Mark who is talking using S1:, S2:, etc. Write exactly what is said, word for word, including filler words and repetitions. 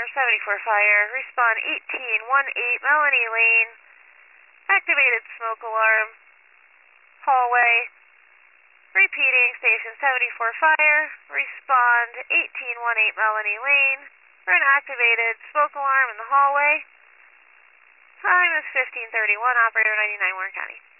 S1: seventy-four Fire, respond eighteen eighteen Melanie Lane, activated smoke alarm, hallway, repeating station seventy-four Fire, respond eighteen eighteen Melanie Lane, for an activated smoke alarm in the hallway. Time is fifteen thirty-one, operator ninety-nine Warren County.